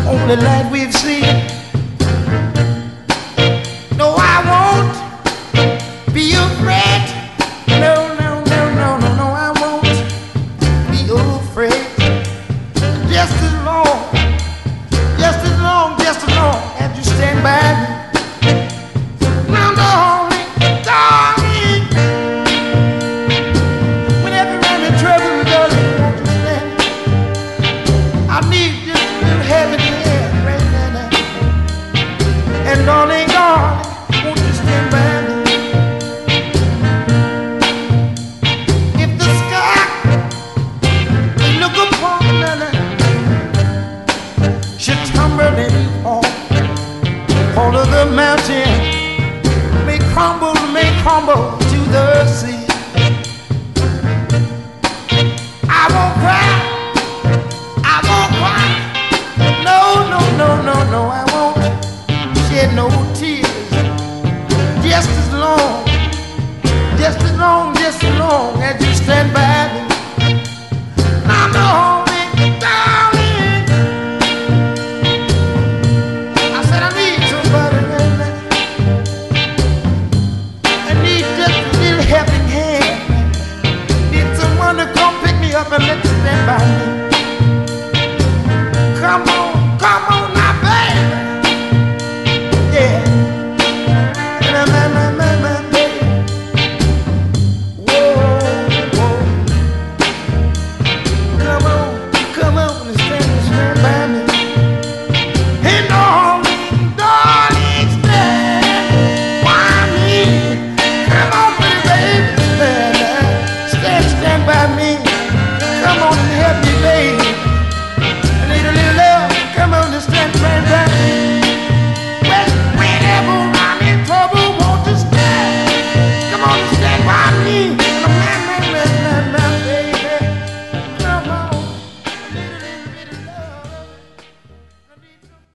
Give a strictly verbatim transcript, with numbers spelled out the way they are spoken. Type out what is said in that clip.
only light we've seen. No, I won't be afraid. No, no, no, no, no, no, I won't be afraid. Just as long, just as long, just as long as you stand by me. Now, darling, darling, whenever I'm in trouble, darling, won't you stand? I need just a little heaven here right now. And darling, darling, won't you stand by me? If the sky you look upon another should tumble and fall, fall of the mountain may crumble, may crumble